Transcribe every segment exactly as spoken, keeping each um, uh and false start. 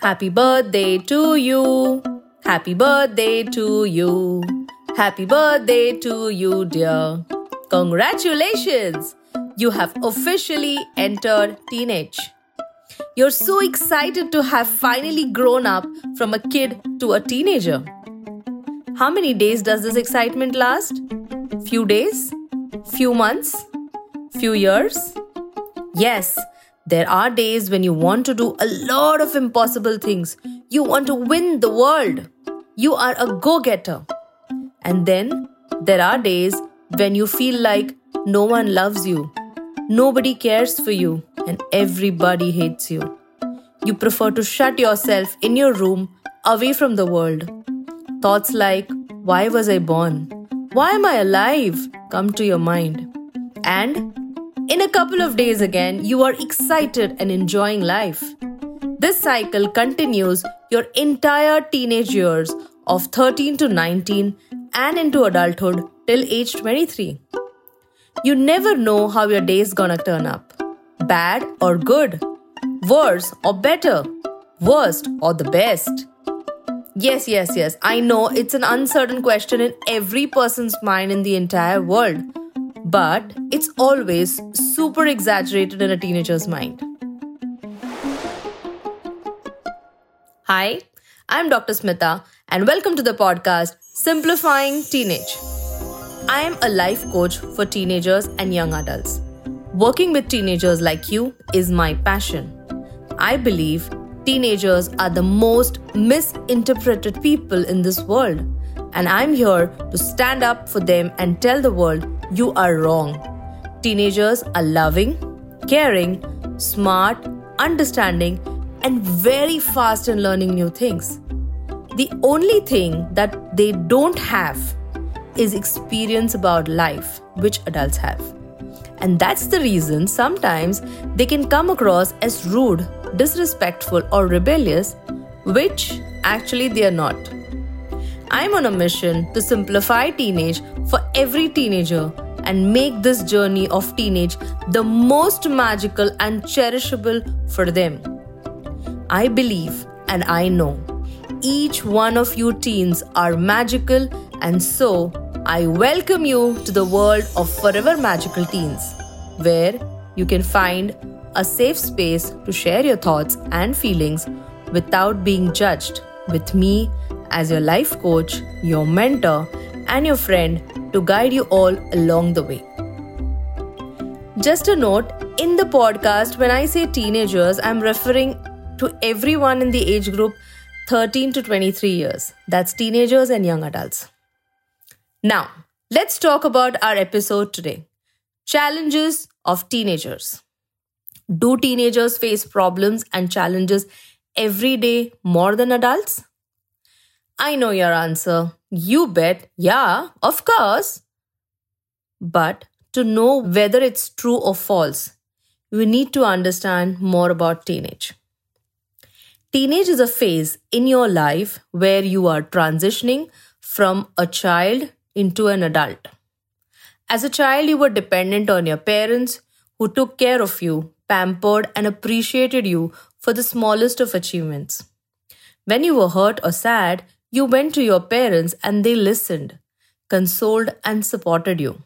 Happy birthday to you. Happy birthday to you. Happy birthday to you, dear. Congratulations! You have officially entered teenage. You're so excited to have finally grown up from a kid to a teenager. How many days does this excitement last? Few days? Few months? Few years? Yes, there are days when you want to do a lot of impossible things. You want to win the world. You are a go-getter. And then there are days when you feel like no one loves you, nobody cares for you, and everybody hates you. You prefer to shut yourself in your room away from the world. Thoughts like, why was I born? Why am I alive? Come to your mind. And in a couple of days again, you are excited and enjoying life. This cycle continues your entire teenage years of thirteen to nineteen and into adulthood till age twenty-three. You never know how your day is gonna turn up. Bad or good. Worse or better. Worst or the best. Yes, yes, yes. I know it's an uncertain question in every person's mind in the entire world. But it's always super exaggerated in a teenager's mind. Hi, I'm Doctor Smita and welcome to the podcast Simplifying Teenage. I am a life coach for teenagers and young adults. Working with teenagers like you is my passion. I believe teenagers are the most misinterpreted people in this world, and I'm here to stand up for them and tell the world you are wrong. Teenagers are loving, caring, smart, understanding, and very fast in learning new things. The only thing that they don't have is experience about life, which adults have. And that's the reason sometimes they can come across as rude, disrespectful, or rebellious, which actually they are not. I'm on a mission to simplify teenage for every teenager and make this journey of teenage the most magical and cherishable for them. I believe and I know each one of you teens are magical, and so I welcome you to the world of Forever Magical Teens, where you can find a safe space to share your thoughts and feelings without being judged, with me as your life coach, your mentor, and your friend to guide you all along the way. Just a note, in the podcast, when I say teenagers, I'm referring to everyone in the age group thirteen to twenty-three years. That's teenagers and young adults. Now, let's talk about our episode today. Challenges of teenagers. Do teenagers face problems and challenges every day more than adults? I know your answer. You bet, yeah, of course. But to know whether it's true or false, we need to understand more about teenage. Teenage is a phase in your life where you are transitioning from a child into an adult. As a child, you were dependent on your parents who took care of you, pampered and appreciated you for the smallest of achievements. When you were hurt or sad, you went to your parents and they listened, consoled and supported you.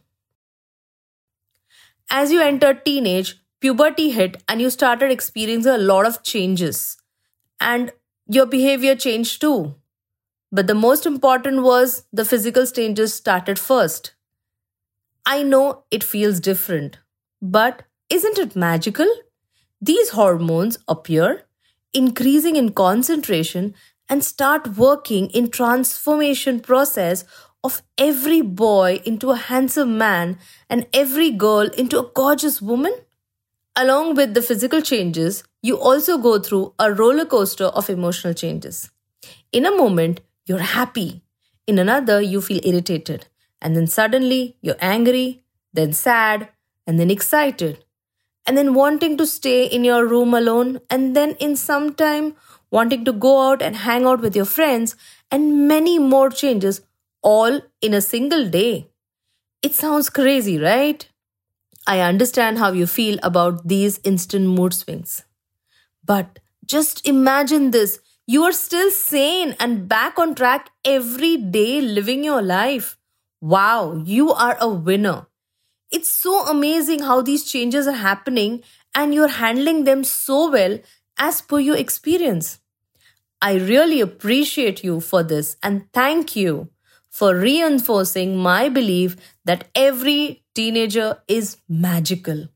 As you entered teenage, puberty hit and you started experiencing a lot of changes. And your behavior changed too. But the most important was the physical changes started first. I know it feels different, but isn't it magical? These hormones appear, increasing in concentration, and start working in transformation process of every boy into a handsome man and every girl into a gorgeous woman. Along with the physical changes, you also go through a roller coaster of emotional changes. In a moment, you're happy. In another, you feel irritated. And then suddenly, you're angry, then sad, and then excited. And then wanting to stay in your room alone, and then in some time, wanting to go out and hang out with your friends, and many more changes, all in a single day. It sounds crazy, right? I understand how you feel about these instant mood swings. But just imagine this You are still sane and back on track every day living your life. Wow, you are a winner. It's so amazing how these changes are happening and you're handling them so well as per your experience. I really appreciate you for this and thank you for reinforcing my belief that every teenager is magical.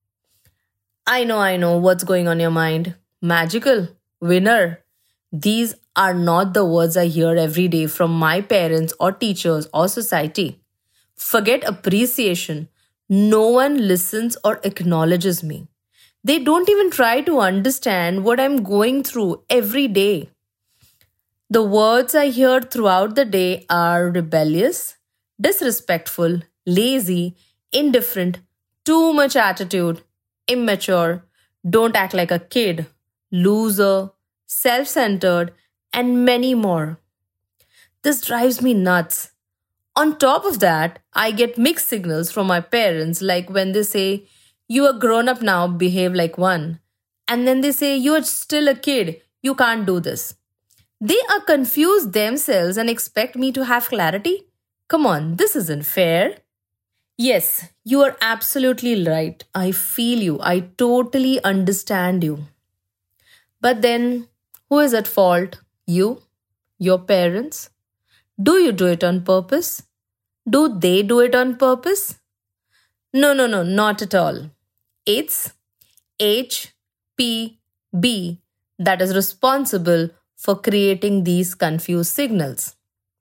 I know, I know what's going on in your mind. Magical, winner. These are not the words I hear every day from my parents or teachers or society. Forget appreciation. No one listens or acknowledges me. They don't even try to understand what I'm going through every day. The words I hear throughout the day are rebellious, disrespectful, lazy, indifferent, too much attitude, immature, don't act like a kid, loser, self centered, and many more. This drives me nuts. On top of that, I get mixed signals from my parents, like when they say, "You are grown up now, behave like one." And then they say, "You are still a kid, you can't do this." They are confused themselves and expect me to have clarity. Come on, this isn't fair. Yes, you are absolutely right. I feel you. I totally understand you. But then, who is at fault? You? Your parents? Do you do it on purpose? Do they do it on purpose? No, no, no, not at all. It's H P B that is responsible for creating these confused signals.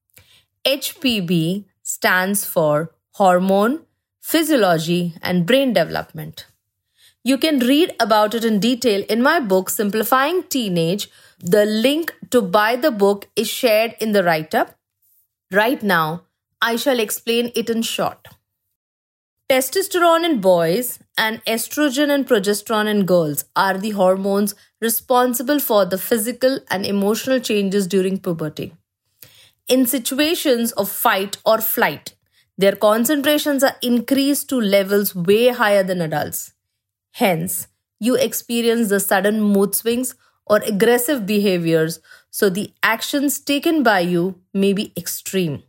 H P B stands for hormone, physiology, and brain development. You can read about it in detail in my book, Simplifying Teenage. The link to buy the book is shared in the write-up. Right now, I shall explain it in short. Testosterone in boys and estrogen and progesterone in girls are the hormones responsible for the physical and emotional changes during puberty. In situations of fight or flight, their concentrations are increased to levels way higher than adults. Hence, you experience the sudden mood swings or aggressive behaviors, so the actions taken by you may be extreme.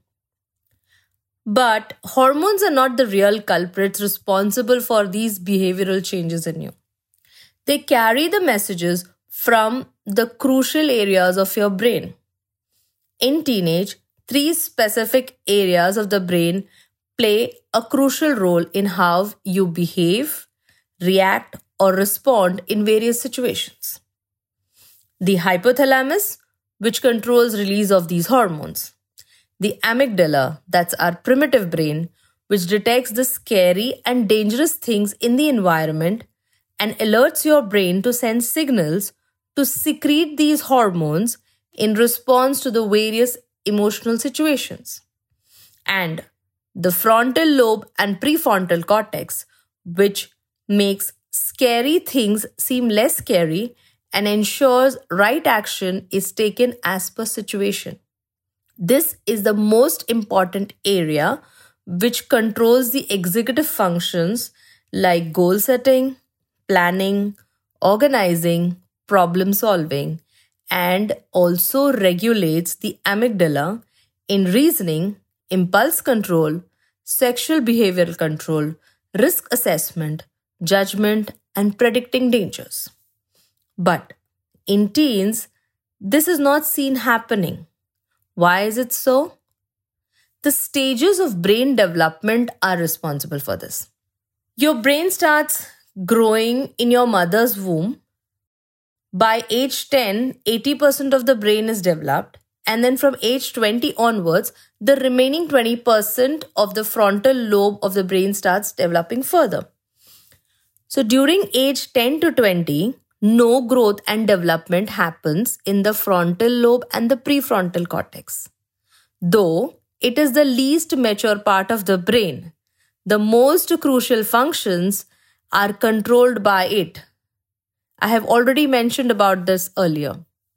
But hormones are not the real culprits responsible for these behavioral changes in you. They carry the messages from the crucial areas of your brain. In teenage, three specific areas of the brain play a crucial role in how you behave, react, or respond in various situations. The hypothalamus, which controls release of these hormones. The amygdala, that's our primitive brain, which detects the scary and dangerous things in the environment and alerts your brain to send signals to secrete these hormones in response to the various emotional situations. And the frontal lobe and prefrontal cortex, which makes scary things seem less scary and ensures right action is taken as per situation. This is the most important area which controls the executive functions like goal setting, planning, organizing, problem solving, and also regulates the amygdala in reasoning, impulse control, sexual behavioral control, risk assessment, judgment, and predicting dangers. But in teens, this is not seen happening. Why is it so? The stages of brain development are responsible for this. Your brain starts growing in your mother's womb. By age ten, eighty percent of the brain is developed. And then from age twenty onwards, the remaining twenty percent of the frontal lobe of the brain starts developing further. So during age ten to twenty, no growth and development happens in the frontal lobe and the prefrontal cortex. Though it is the least mature part of the brain, the most crucial functions are controlled by it. I have already mentioned about this earlier.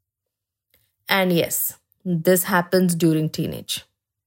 And yes, this happens during teenage.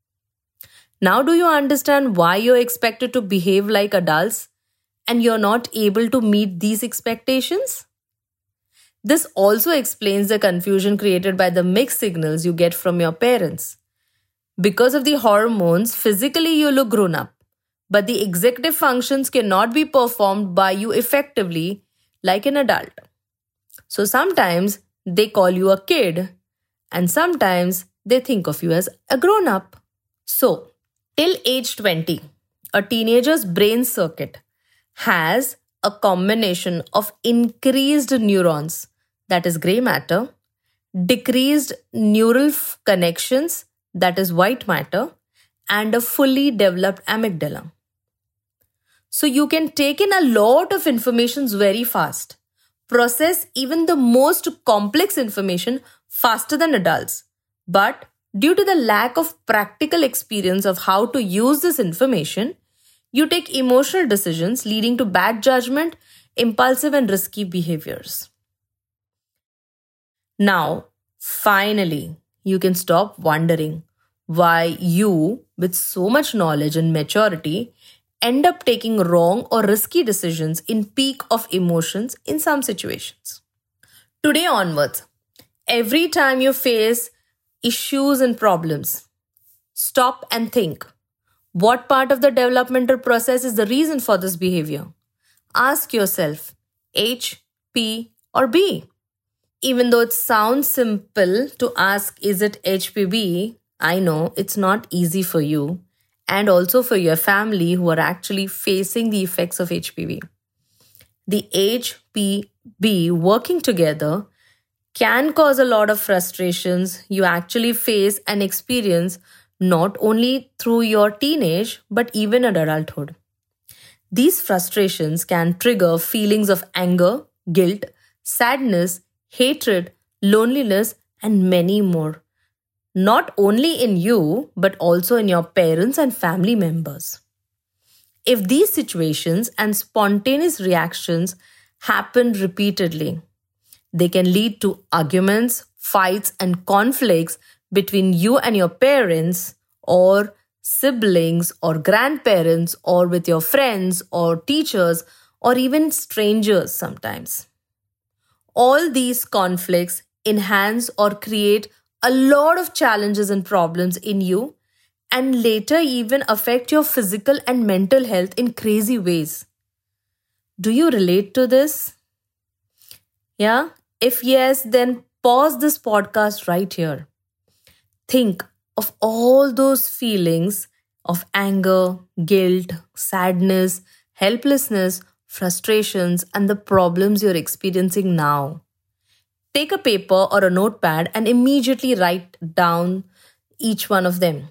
Now do you understand why you're expected to behave like adults and you're not able to meet these expectations? This also explains the confusion created by the mixed signals you get from your parents. Because of the hormones, physically you look grown up, but the executive functions cannot be performed by you effectively like an adult. So sometimes they call you a kid, and sometimes they think of you as a grown up. So, till age twenty, a teenager's brain circuit has a combination of increased neurons, that is gray matter, decreased neural f- connections, that is white matter, and a fully developed amygdala. So you can take in a lot of information very fast, process even the most complex information faster than adults. But due to the lack of practical experience of how to use this information, you take emotional decisions leading to bad judgment, impulsive and risky behaviors. Now, finally, you can stop wondering why you, with so much knowledge and maturity, end up taking wrong or risky decisions in peak of emotions in some situations. Today onwards, every time you face issues and problems, stop and think. What part of the developmental process is the reason for this behavior? Ask yourself, H, P, or B? Even though it sounds simple to ask, is it H P B? I know it's not easy for you and also for your family who are actually facing the effects of H P V. The H P B working together can cause a lot of frustrations you actually face and experience not only through your teenage but even in adulthood. These frustrations can trigger feelings of anger, guilt, sadness, hatred, loneliness, and many more. Not only in you, but also in your parents and family members. If these situations and spontaneous reactions happen repeatedly, they can lead to arguments, fights, and conflicts between you and your parents, or siblings, or grandparents, or with your friends, or teachers, or even strangers sometimes. All these conflicts enhance or create a lot of challenges and problems in you, and later even affect your physical and mental health in crazy ways. Do you relate to this? Yeah? If yes, then pause this podcast right here. Think of all those feelings of anger, guilt, sadness, helplessness, frustrations, and the problems you're experiencing now. Take a paper or a notepad and immediately write down each one of them.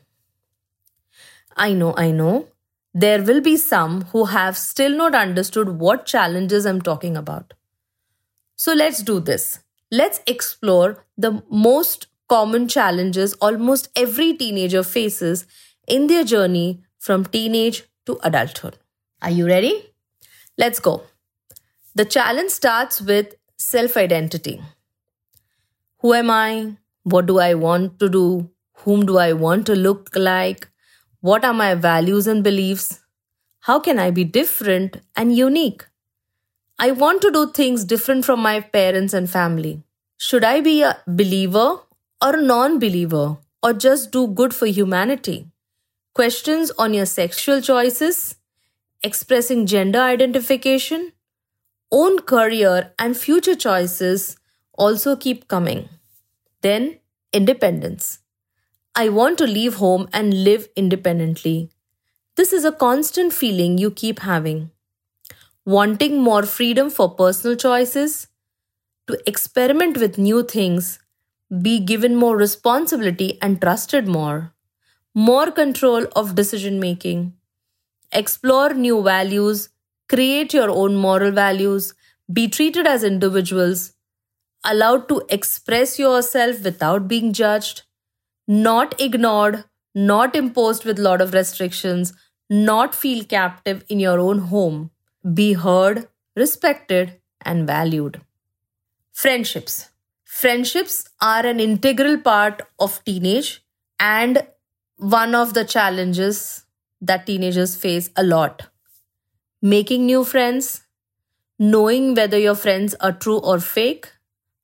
I know, I know. There will be some who have still not understood what challenges I'm talking about. So let's do this. Let's explore the most common challenges almost every teenager faces in their journey from teenage to adulthood. Are you ready? Let's go. The challenge starts with self-identity. Who am I? What do I want to do? Whom do I want to look like? What are my values and beliefs? How can I be different and unique? I want to do things different from my parents and family. Should I be a believer or a non-believer, or just do good for humanity? Questions on your sexual choices, expressing gender identification, own career and future choices also keep coming. Then, independence. I want to leave home and live independently. This is a constant feeling you keep having. Wanting more freedom for personal choices, to experiment with new things, be given more responsibility and trusted more, more control of decision making, explore new values, create your own moral values, be treated as individuals, allowed to express yourself without being judged, not ignored, not imposed with a lot of restrictions, not feel captive in your own home, be heard, respected, and valued. Friendships. Friendships are an integral part of teenage and one of the challenges that teenagers face a lot. Making new friends, knowing whether your friends are true or fake,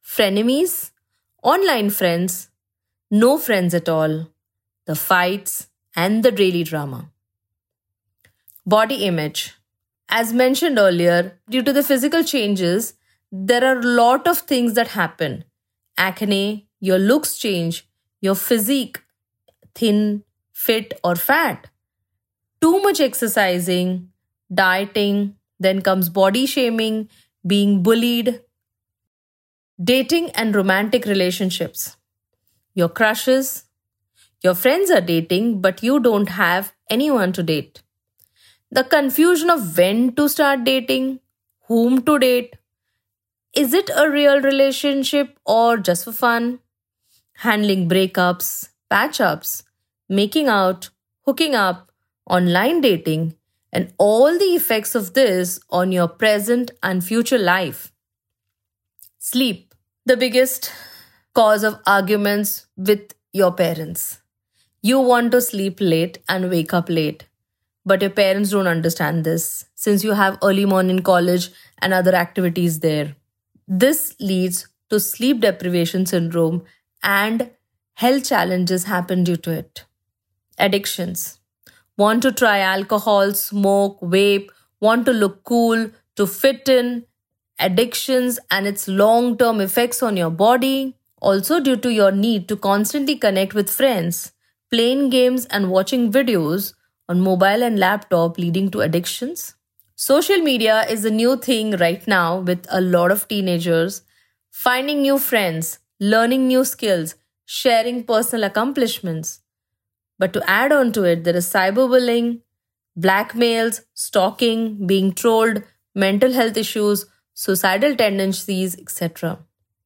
frenemies, online friends, no friends at all, the fights, and the daily drama. Body image. As mentioned earlier, due to the physical changes, there are a lot of things that happen. Acne, your looks change, your physique, thin, fit, or fat. Too much exercising, dieting, then comes body shaming, being bullied, dating and romantic relationships. Your crushes, your friends are dating, but you don't have anyone to date. The confusion of when to start dating, whom to date. Is it a real relationship or just for fun? Handling breakups, patch ups, making out, hooking up, online dating, and all the effects of this on your present and future life. Sleep, the biggest cause of arguments with your parents. You want to sleep late and wake up late, but your parents don't understand this since you have early morning college and other activities there. This leads to sleep deprivation syndrome and health challenges happen due to it. Addictions. Want to try alcohol, smoke, vape, want to look cool, to fit in. Addictions and its long term effects on your body. Also, due to your need to constantly connect with friends, playing games and watching videos on mobile and laptop leading to addictions. Social media is a new thing right now with a lot of teenagers finding new friends, learning new skills, sharing personal accomplishments. But to add on to it, there is cyberbullying, blackmails, stalking, being trolled, mental health issues, suicidal tendencies, et cetera.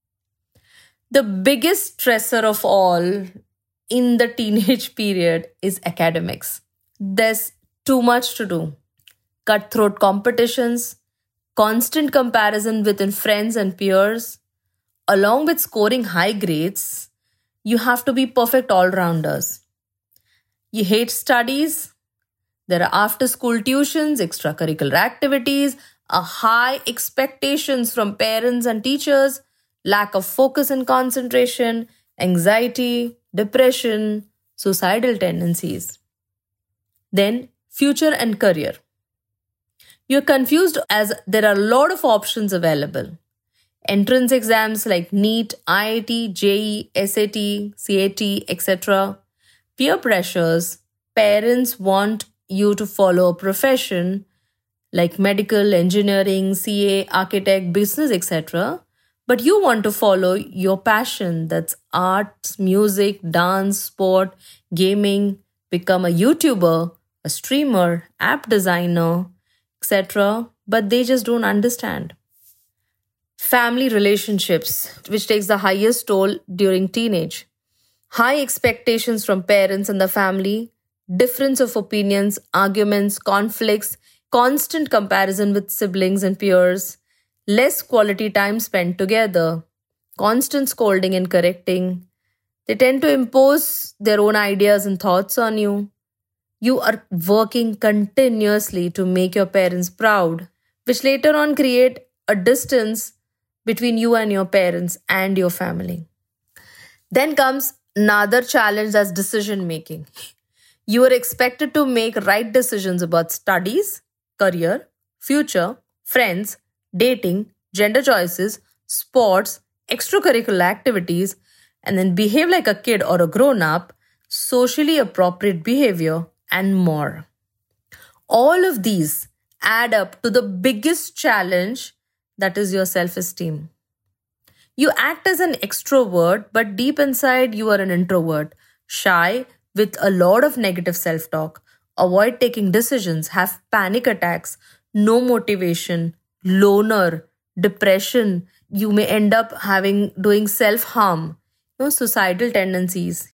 The biggest stressor of all in the teenage period is academics. There's too much to do. Cutthroat competitions, constant comparison within friends and peers, along with scoring high grades, you have to be perfect all-rounders. You hate studies, there are after-school tuitions, extracurricular activities, a high expectations from parents and teachers, lack of focus and concentration, anxiety, depression, suicidal tendencies. Then, future and career. You're confused as there are a lot of options available. Entrance exams like NEET, I I T, J E E, S A T, C A T, et cetera. Peer pressures. Parents want you to follow a profession like medical, engineering, C A, architect, business, et cetera. But you want to follow your passion, that's arts, music, dance, sport, gaming, become a YouTuber, a streamer, app designer, et cetera. But they just don't understand. Family relationships, which takes the highest toll during teenage. High expectations from parents and the family, difference of opinions, arguments, conflicts, constant comparison with siblings and peers, less quality time spent together, constant scolding and correcting. They tend to impose their own ideas and thoughts on you. You are working continuously to make your parents proud, which later on create a distance between you and your parents and your family. Then comes another challenge, as decision making. You are expected to make right decisions about studies, career, future, friends, dating, gender choices, sports, extracurricular activities, and then behave like a kid or a grown up, socially appropriate behavior, and more. All of these add up to the biggest challenge, that is your self-esteem. You act as an extrovert, but deep inside you are an introvert, shy, with a lot of negative self-talk, avoid taking decisions, have panic attacks, no motivation, loner, depression. You may end up having doing self-harm, you know, suicidal tendencies.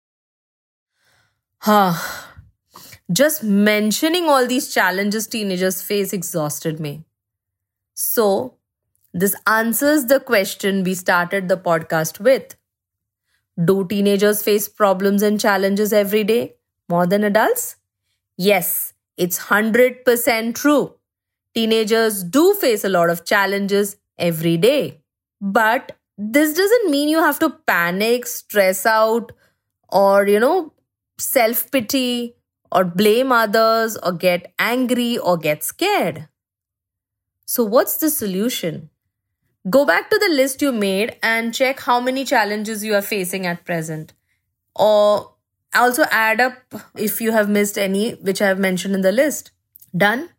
Ah, just mentioning all these challenges teenagers face exhausted me. So, this answers the question we started the podcast with. Do teenagers face problems and challenges every day more than adults? Yes, it's one hundred percent true. Teenagers do face a lot of challenges every day. But This doesn't mean you have to panic, stress out, or, you know, self-pity or blame others or get angry or get scared. So what's the solution? Go back to the list you made and check how many challenges you are facing at present. Or also add up if you have missed any which I have mentioned in the list. Done?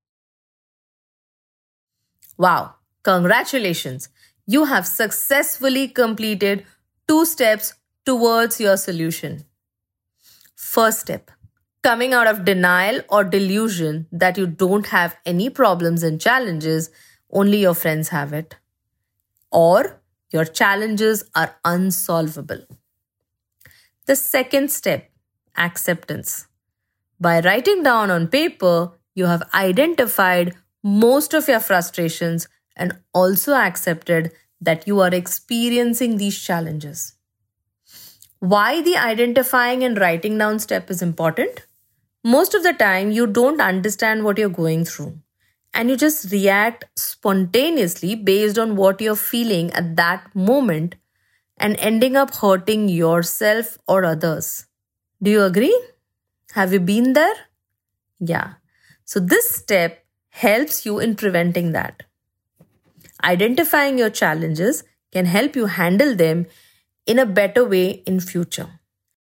Wow, congratulations. You have successfully completed two steps towards your solution. First step, coming out of denial or delusion that you don't have any problems and challenges, only your friends have it. Or your challenges are unsolvable. The second step, acceptance. By writing down on paper, you have identified most of your frustrations and also accepted that you are experiencing these challenges. Why the identifying and writing down step is important? Most of the time, you don't understand what you're going through and you just react spontaneously based on what you're feeling at that moment and ending up hurting yourself or others. Do you agree? Have you been there? Yeah. So this step helps you in preventing that. Identifying your challenges can help you handle them in a better way in future.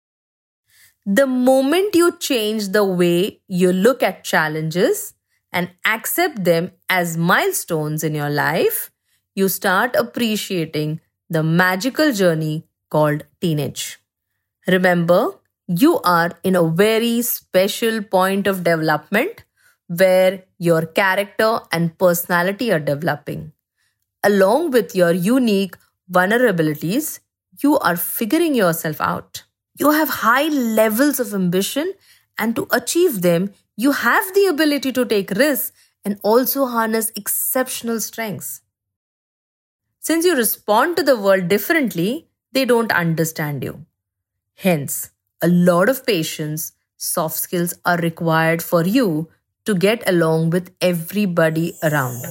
The moment you change the way you look at challenges and accept them as milestones in your life, you start appreciating the magical journey called teenage. Remember, you are in a very special point of development where your character and personality are developing. Along with your unique vulnerabilities, you are figuring yourself out. You have high levels of ambition, and to achieve them, you have the ability to take risks and also harness exceptional strengths. Since you respond to the world differently, they don't understand you. Hence, a lot of patience, soft skills are required for you to get along with everybody around.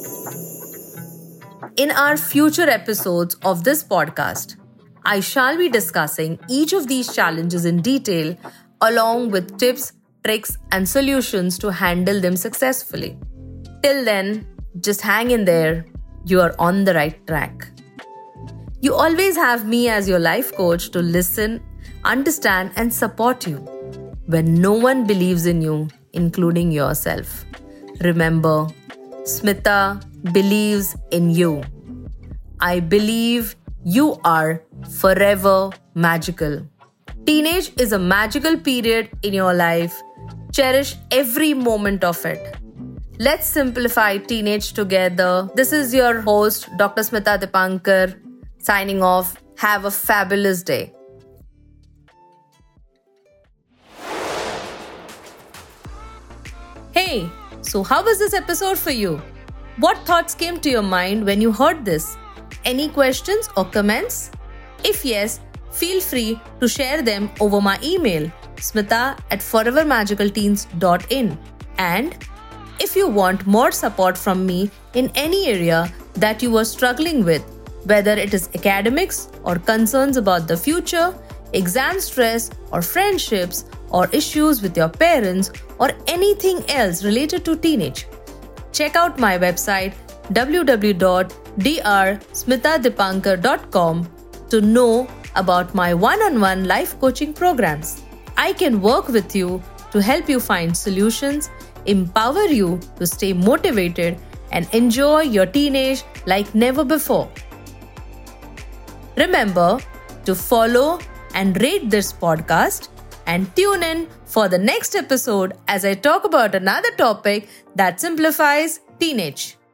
In our future episodes of this podcast, I shall be discussing each of these challenges in detail along with tips, tricks, and solutions to handle them successfully. Till then, just hang in there. You are on the right track. You always have me as your life coach to listen, understand, and support you when no one believes in you, including yourself. Remember, Smita believes in you. I believe you are forever magical. Teenage is a magical period in your life. Cherish every moment of it. Let's simplify teenage together. This is your host, Doctor Smita Dipankar, signing off. Have a fabulous day. Hey, so how was this episode for you? What thoughts came to your mind when you heard this? Any questions or comments? If yes, feel free to share them over my email, smita at forever magical teens dot in. And if you want more support from me in any area that you are struggling with, whether it is academics or concerns about the future, exam stress or friendships or issues with your parents or anything else related to teenage, check out my website w w w dot d r smita dipankar dot com to know about my one-on-one life coaching programs. I can work with you to help you find solutions, empower you to stay motivated, and enjoy your teenage like never before. Remember to follow and rate this podcast and tune in for the next episode as I talk about another topic that simplifies teenage.